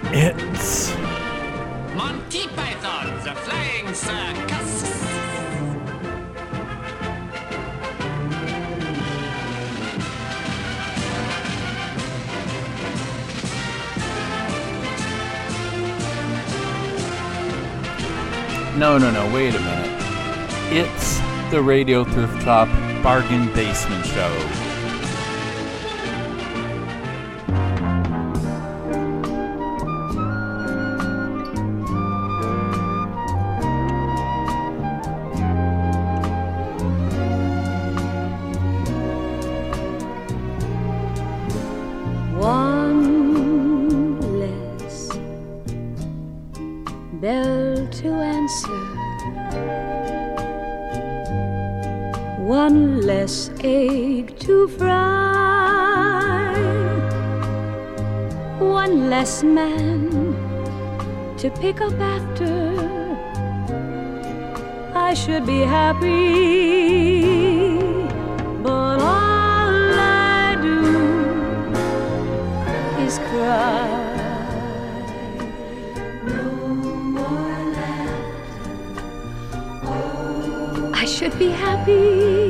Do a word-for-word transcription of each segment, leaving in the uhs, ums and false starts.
It's Monty Python, the Flying Circus. No, no, no, wait a minute. It's the Radio Thrift Shop Bargain Basement Show. One less egg to fry, one less man to pick up after. I should be happy, but all I do is cry. I should be happy.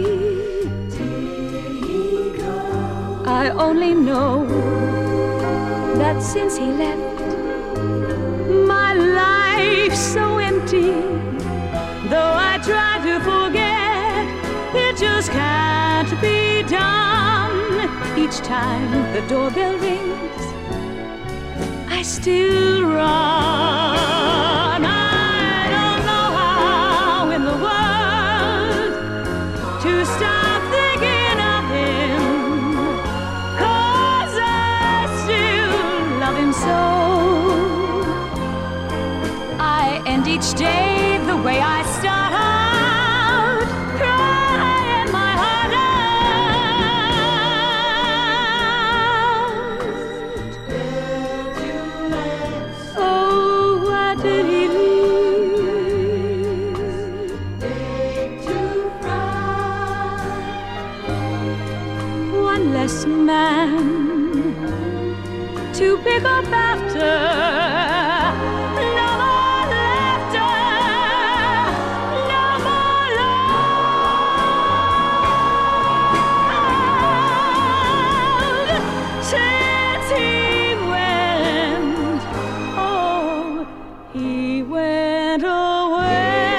I only know that since he left, my life's so empty. Though I try to forget, it just can't be done. Each time the doorbell rings, I still run. Stop thinking of him, 'cause I still love him so. I end each day the way I start out, crying my heart out. Oh, why did he leave? Less man to pick up after. No more laughter, no more love. Since he went, oh, he went away.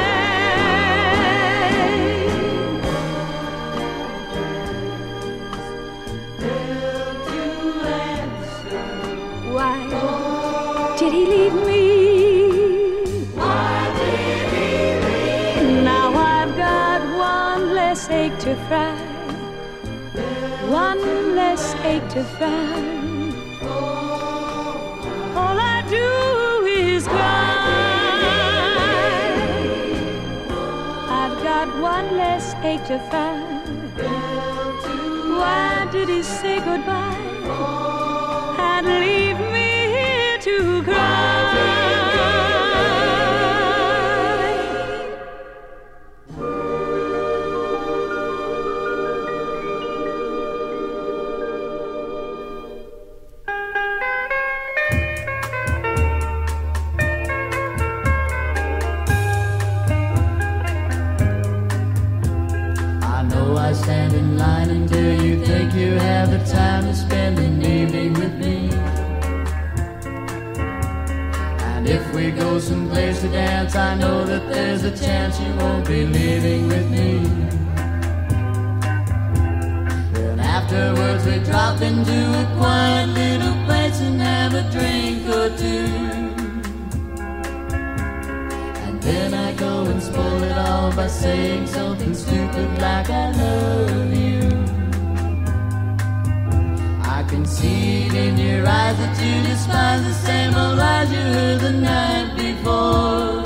Did he leave me? Why did he leave me? Now I've got one less egg to fry, one less egg to fry. All I do is cry. I've got one less egg to fry. Why did he say goodbye and leave me to cry? I know I stand in line until you think you have the time to spend an evening with me. If we go someplace to dance, I know that there's a chance you won't be leaving with me. Then afterwards we drop into a quiet little place and have a drink or two. And then I go and spoil it all by saying something stupid like I love you. I can see it in your eyes that you despise the same old lies you heard the night before.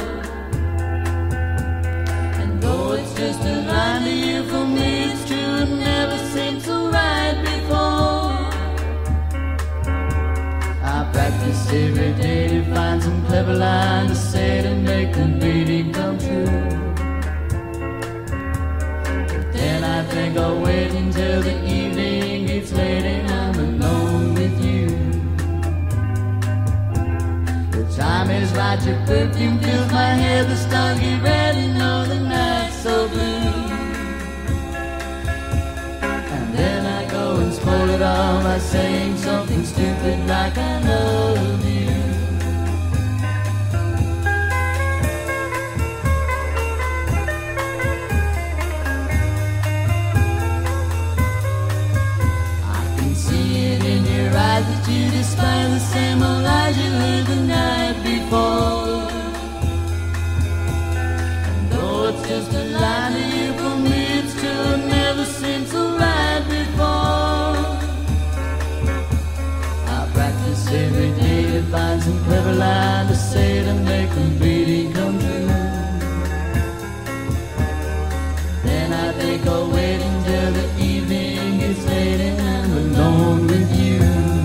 And though it's just a line to you, for me it's true, it never seemed so right before. I practice every day to find some clever line to say to make the meaning come true. But then I think I'll wait until the evening gets late and I'm alone with you. right, your perfume fills my head, the stars get red and know the night's so blue. And then I go and spoil it all by saying something stupid like I love you. Eyes that you despise, the same old lies you heard the night before. And though it's just a lie to you, for me it's true, it never seemed so right before. I practice every day to find some clever line to say to make the beauty come true. Then I think I'll wait until the evening gets late and I'm alone with you.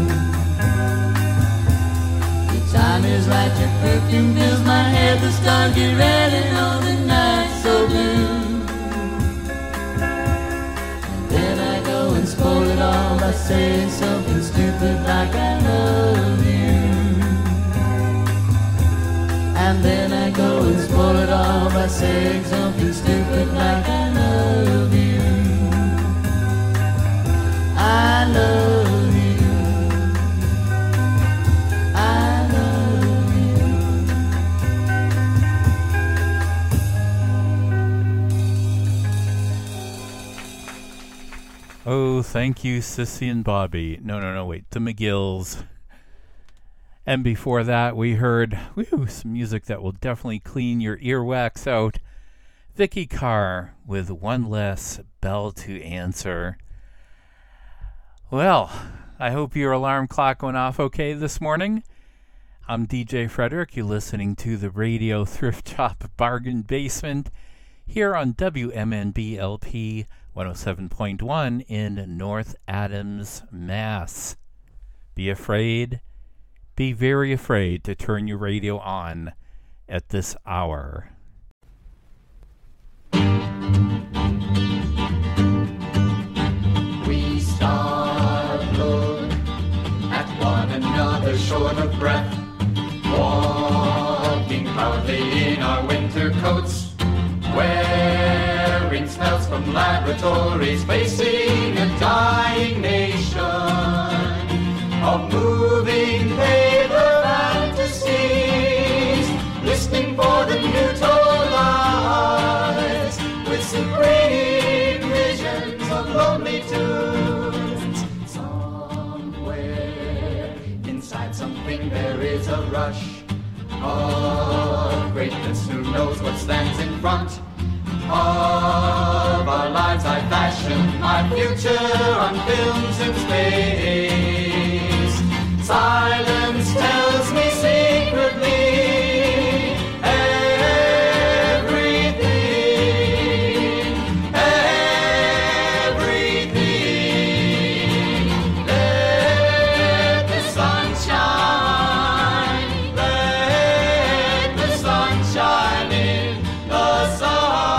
Time is right, your perfume fills my head, the stars get red and all the night's so blue. And then I go and spoil it all by saying something stupid like I love you. And then I go and spoil it all by saying something stupid like I love you. I love you. Oh, thank you, Sissy and Bobby. No, no, no, wait, the McGills. And before that, we heard whew, some music that will definitely clean your earwax out. Vicky Carr with One Less Bell to Answer. Well, I hope your alarm clock went off okay this morning. I'm D J Frederick. You're listening to the Radio Thrift Shop Bargain Basement here on W M N B L P one oh seven point one in North Adams, Mass. Be afraid, be very afraid to turn your radio on at this hour. We start look at one another short of breath, walking proudly in our winter coats, wearing smells from laboratories, facing a dying nation of moving paper fantasies, listening for the new toll lies, with supreme visions of lonely tunes. Somewhere inside something there is a rush of greatness, who knows what stands in front of our lives. I fashion my future on films in space. Silence tells me secretly everything, everything. Let the sun shine, let the sun shine in, the sun.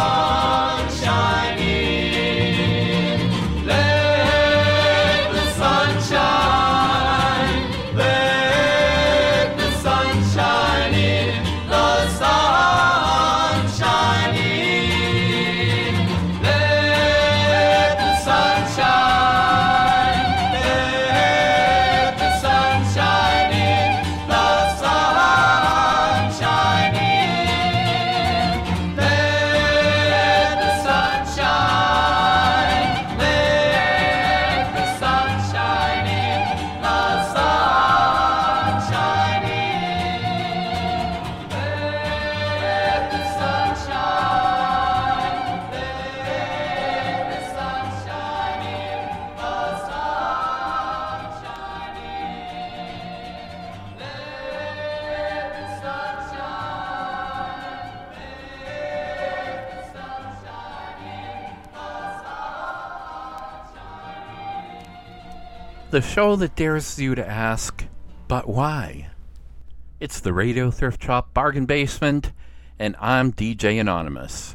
The show that dares you to ask, but why? It's the Radio Thrift Shop Bargain Basement, and I'm D J Anonymous.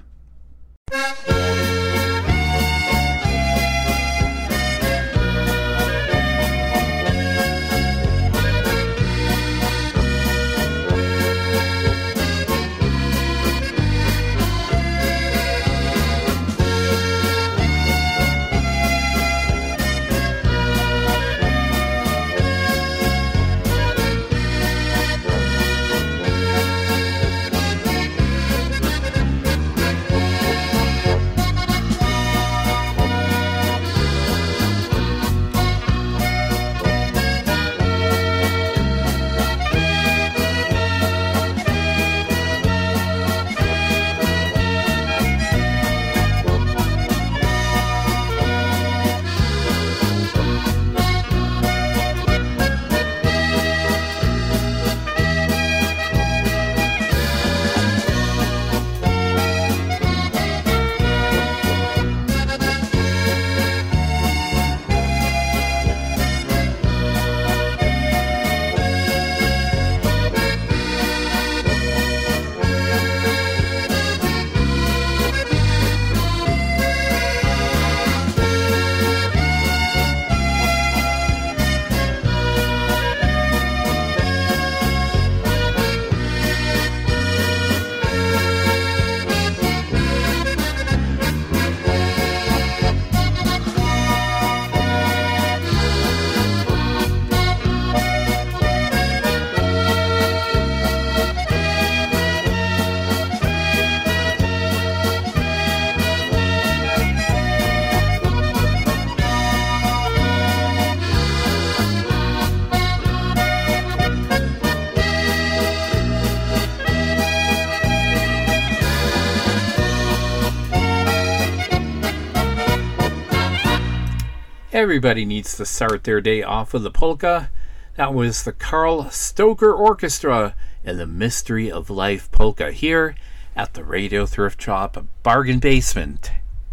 Everybody needs to start their day off with a polka. That was the Carl Stoker Orchestra and the Mystery of Life polka here at the Radio Thrift Shop Bargain Basement.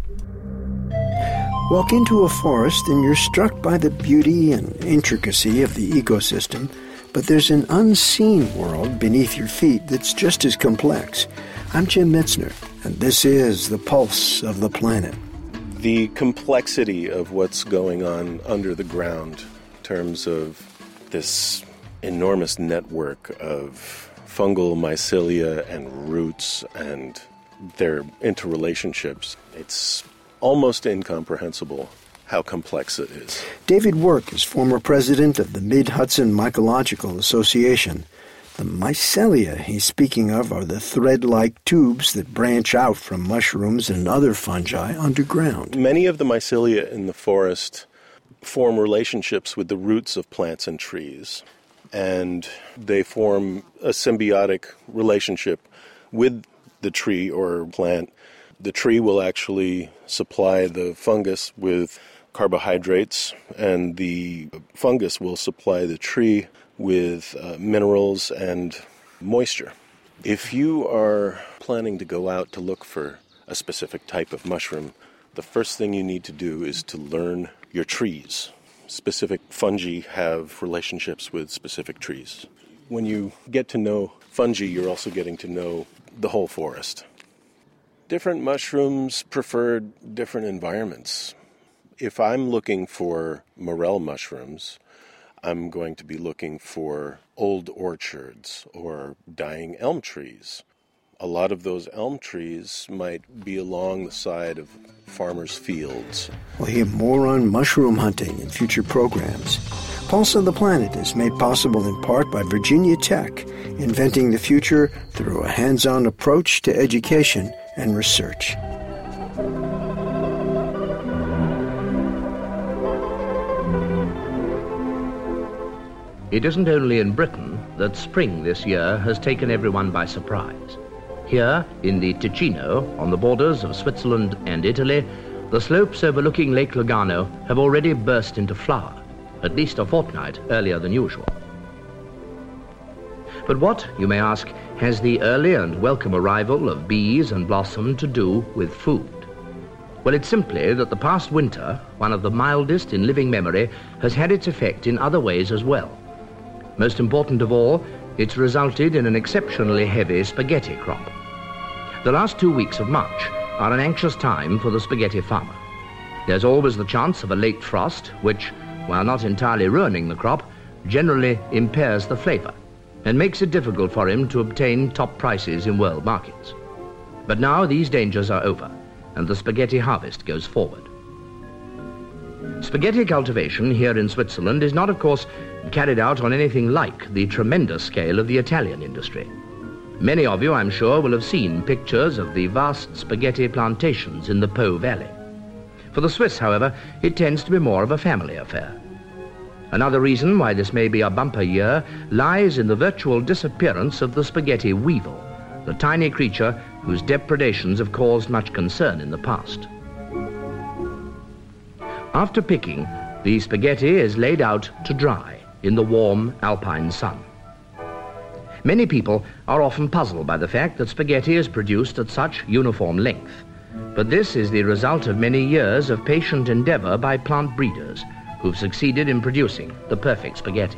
Walk into a forest and you're struck by the beauty and intricacy of the ecosystem, but there's an unseen world beneath your feet that's just as complex. I'm Jim Metzner, and this is The Pulse of the Planet. The complexity of what's going on under the ground in terms of this enormous network of fungal mycelia and roots and their interrelationships, it's almost incomprehensible how complex it is. David Work is former president of the Mid-Hudson Mycological Association. The mycelia he's speaking of are the thread-like tubes that branch out from mushrooms and other fungi underground. Many of the mycelia in the forest form relationships with the roots of plants and trees, and they form a symbiotic relationship with the tree or plant. The tree will actually supply the fungus with carbohydrates, and the fungus will supply the tree with uh, minerals and moisture. If you are planning to go out to look for a specific type of mushroom, the first thing you need to do is to learn your trees. Specific fungi have relationships with specific trees. When you get to know fungi, you're also getting to know the whole forest. Different mushrooms prefer different environments. If I'm looking for morel mushrooms, I'm going to be looking for old orchards or dying elm trees. A lot of those elm trees might be along the side of farmers' fields. We'll hear more on mushroom hunting in future programs. Pulse of the Planet is made possible in part by Virginia Tech, inventing the future through a hands-on approach to education and research. It isn't only in Britain that spring this year has taken everyone by surprise. Here, in the Ticino, on the borders of Switzerland and Italy, the slopes overlooking Lake Lugano have already burst into flower, at least a fortnight earlier than usual. But what, you may ask, has the early and welcome arrival of bees and blossom to do with food? Well, it's simply that the past winter, one of the mildest in living memory, has had its effect in other ways as well. Most important of all, it's resulted in an exceptionally heavy spaghetti crop. The last two weeks of March are an anxious time for the spaghetti farmer. There's always the chance of a late frost, which, while not entirely ruining the crop, generally impairs the flavor and makes it difficult for him to obtain top prices in world markets. But now these dangers are over, and the spaghetti harvest goes forward. Spaghetti cultivation here in Switzerland is not, of course, carried out on anything like the tremendous scale of the Italian industry. Many of you, I'm sure, will have seen pictures of the vast spaghetti plantations in the Po Valley. For the Swiss, however, it tends to be more of a family affair. Another reason why this may be a bumper year lies in the virtual disappearance of the spaghetti weevil, the tiny creature whose depredations have caused much concern in the past. After picking, the spaghetti is laid out to dry in the warm alpine sun. Many people are often puzzled by the fact that spaghetti is produced at such uniform length, but this is the result of many years of patient endeavor by plant breeders who've succeeded in producing the perfect spaghetti.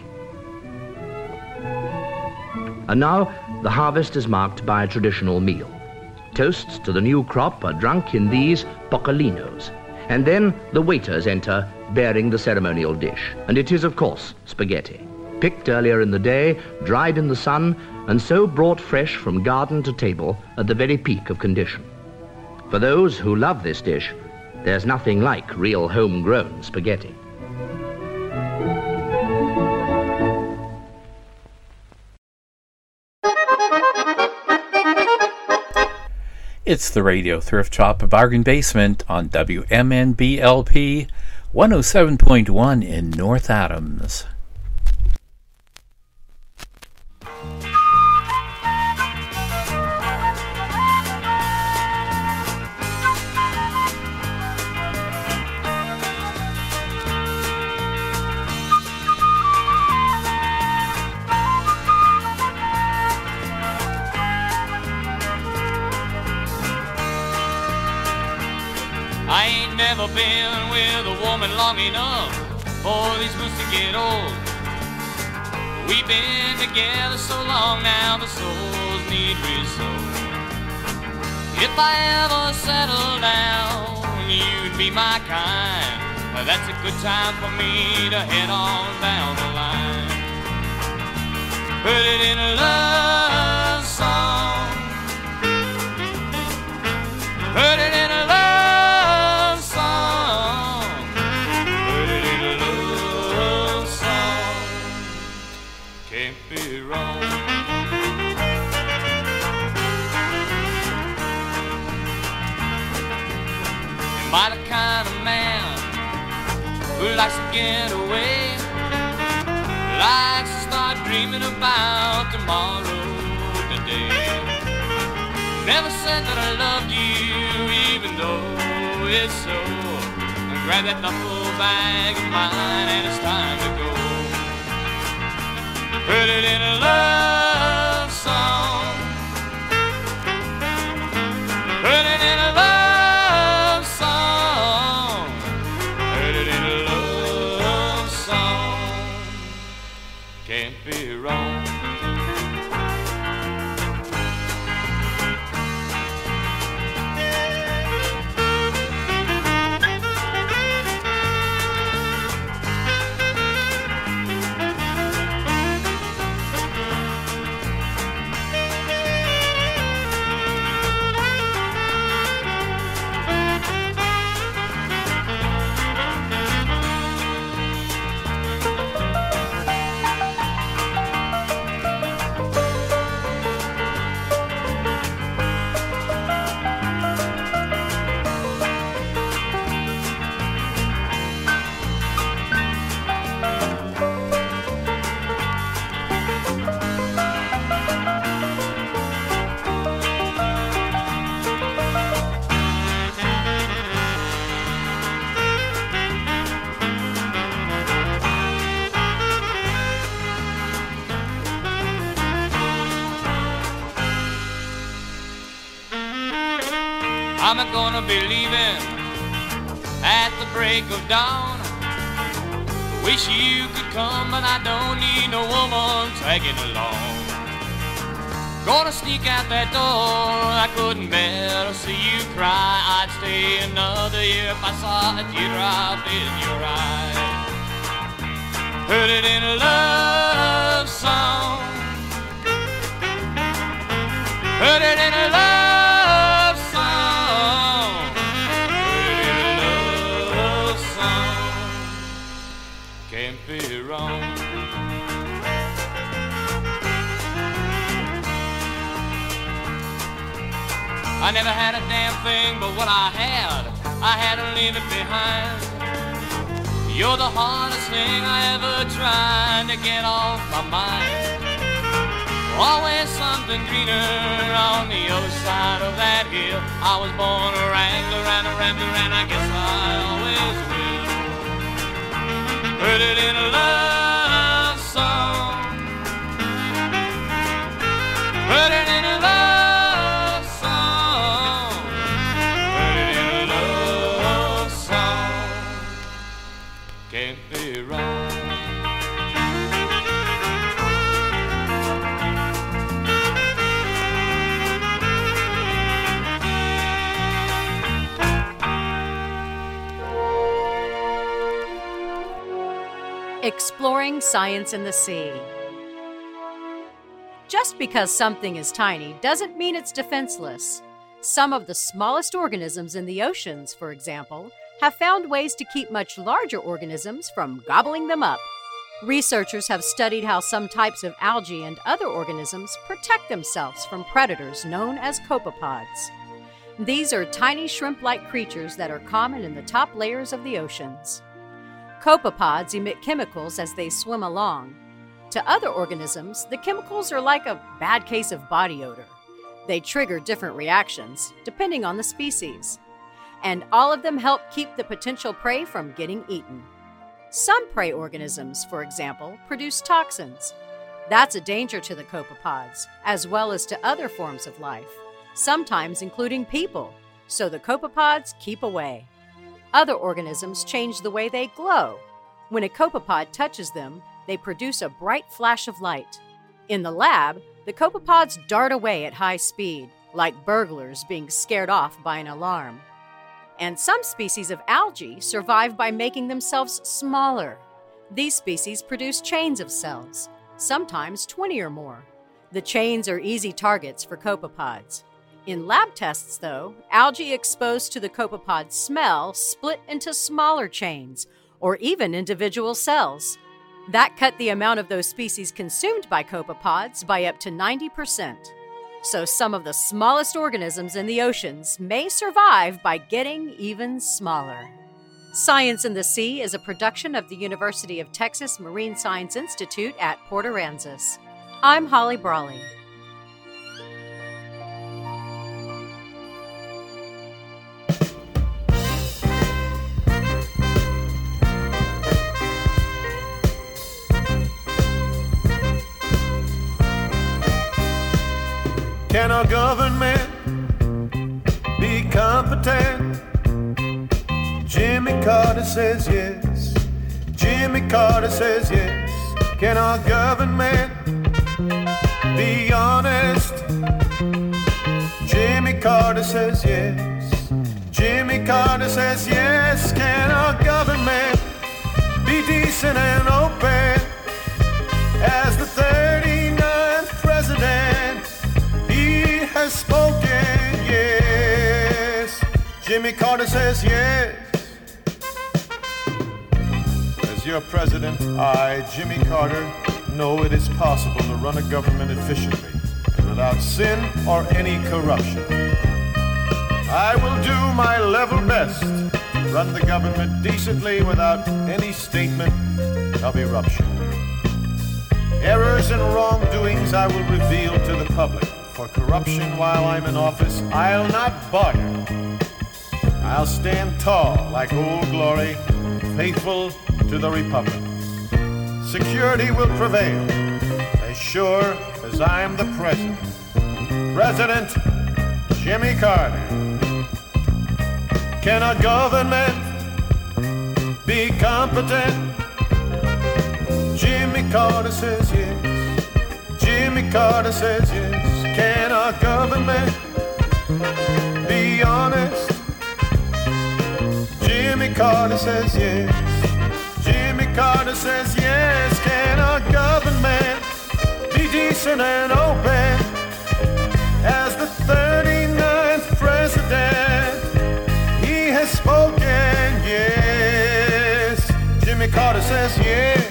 And now, the harvest is marked by a traditional meal. Toasts to the new crop are drunk in these poccolinos, and then the waiters enter bearing the ceremonial dish. And it is, of course, spaghetti, picked earlier in the day, dried in the sun, and so brought fresh from garden to table at the very peak of condition. For those who love this dish, there's nothing like real homegrown spaghetti. It's the Radio Thrift Shop Bargain Basement on W M N B L P one oh seven point one in North Adams. never been with a woman long enough for these boots to get old. We've been together so long now, the souls need resolve. If I ever settle down, you'd be my kind. That's a good time for me to head on down the line. Put it in a love song. Put it in a love song. Put it in a love song. Can't be wrong. Am I the kind of man who likes to get away, likes to start dreaming about tomorrow today? Never said that I loved you, even though it's so. Grab that duffel bag of mine and it's time to go. Put it in a love song. Put it in a love song. Put it in a love song. Can't be wrong. I'm gonna be leaving at the break of dawn. Wish you could come, but I don't need no woman tagging along. Gonna sneak out that door, I couldn't bear to see you cry. I'd stay another year if I saw a teardrop in your eye. Put it in a love song. Put it in a love song. Put it in a love song. Can't be wrong. I never had a damn thing, but what I had, I had to leave it behind. You're the hardest thing I ever tried to get off my mind. Always something greener on the other side of that hill. I was born a wrangler and a rambler, and I guess I always will. Put it in a love song. Put it in a love song. Put it in a love song. Can't be wrong. Exploring science in the sea. Just because something is tiny doesn't mean it's defenseless. Some of the smallest organisms in the oceans, for example, have found ways to keep much larger organisms from gobbling them up. Researchers have studied how some types of algae and other organisms protect themselves from predators known as copepods. These are tiny shrimp-like creatures that are common in the top layers of the oceans. Copepods emit chemicals as they swim along. To other organisms, the chemicals are like a bad case of body odor. They trigger different reactions, depending on the species. And all of them help keep the potential prey from getting eaten. Some prey organisms, for example, produce toxins. That's a danger to the copepods, as well as to other forms of life, sometimes including people, so the copepods keep away. Other organisms change the way they glow. When a copepod touches them, they produce a bright flash of light. In the lab, the copepods dart away at high speed, like burglars being scared off by an alarm. And some species of algae survive by making themselves smaller. These species produce chains of cells, sometimes twenty or more. The chains are easy targets for copepods. In lab tests, though, algae exposed to the copepod smell split into smaller chains, or even individual cells. That cut the amount of those species consumed by copepods by up to ninety percent. So some of the smallest organisms in the oceans may survive by getting even smaller. Science in the Sea is a production of the University of Texas Marine Science Institute at Port Aransas. I'm Holly Brawley. Can our government be competent? Jimmy Carter says yes. Jimmy Carter says yes. Can our government be honest? Jimmy Carter says yes. Jimmy Carter says yes. Can our government be decent and open? As the thirty-ninth president, he has spoken, yes. Jimmy Carter says yes. As your president, I, Jimmy Carter, know it is possible to run a government efficiently and without sin or any corruption. I will do my level best to run the government decently without any statement of eruption. Errors and wrongdoings I will reveal to the public. For corruption while I'm in office, I'll not bargain. I'll stand tall like Old Glory, faithful to the Republic. Security will prevail, as sure as I'm the President. President Jimmy Carter. Can our government be competent? Jimmy Carter says yes. Jimmy Carter says yes. Can our government be honest? Jimmy Carter says yes. Jimmy Carter says yes. Can our government be decent and open? As the thirty-ninth president, he has spoken, yes. Jimmy Carter says yes.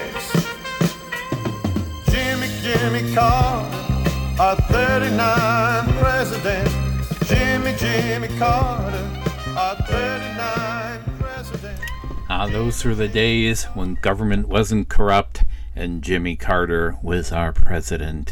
Jimmy, Jimmy Carter, our thirty-ninth president. Jimmy, Jimmy Carter, our thirty-ninth president. Ah, those were the days when government wasn't corrupt and Jimmy Carter was our president.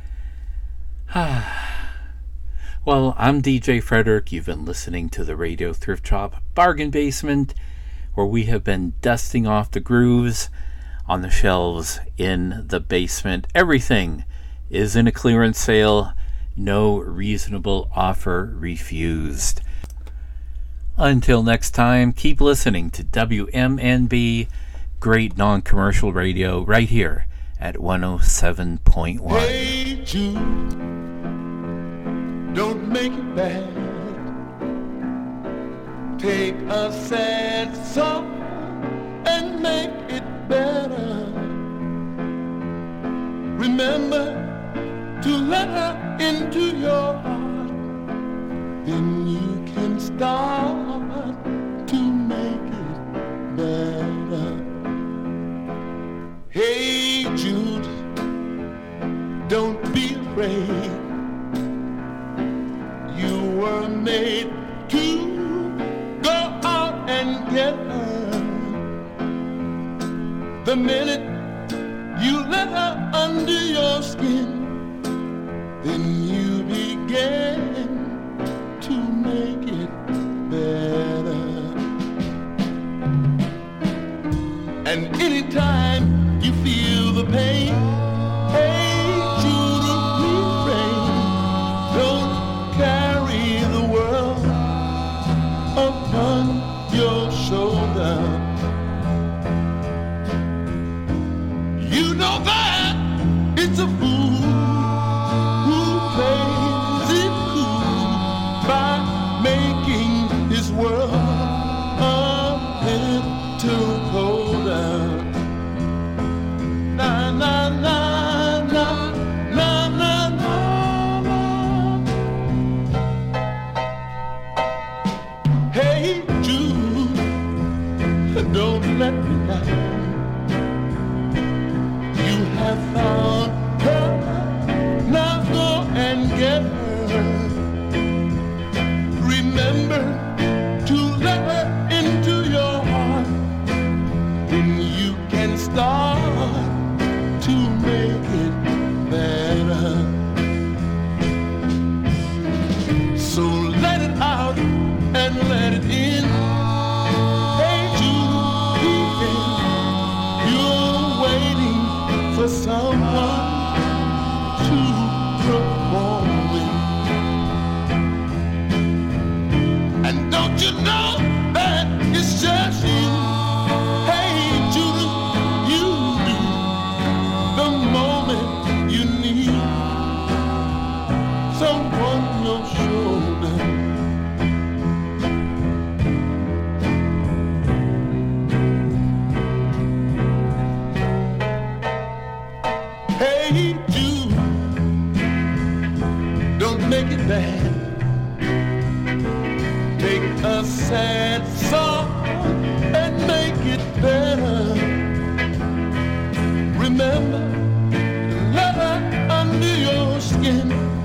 Well, I'm D J Frederick. You've been listening to the Radio Thrift Shop Bargain Basement, where we have been dusting off the grooves on the shelves in the basement. Everything is in a clearance sale. No reasonable offer refused. Until next time, keep listening to W M N B, great non-commercial radio, right here at one oh seven point one. Hey Jude, don't make it bad. Take a sad song and make it better. Remember to let her into your heart, then you can start to make it better. Hey Jude, don't be afraid. You were made to go out and get her. The minute you let her under your skin, then you begin to make it better. And anytime you feel the pain, hey Jude, refrain. Don't carry the world upon your shoulders. a fool who plays it cool by making his world a little colder. Na na na na na na na na. Hey Jude, don't let me down. You have found her, now go and get her. Remember to let her into your heart, then you can start to make it better. So let it out and let it in. Hey Jude, you're waiting for someone to perform with. And don't you know that it's just you? Hey Jude, you do the moment you need someone on your shoulder. Hey Jude, don't make it bad. Take a sad song and make it better. Remember, let her under your skin.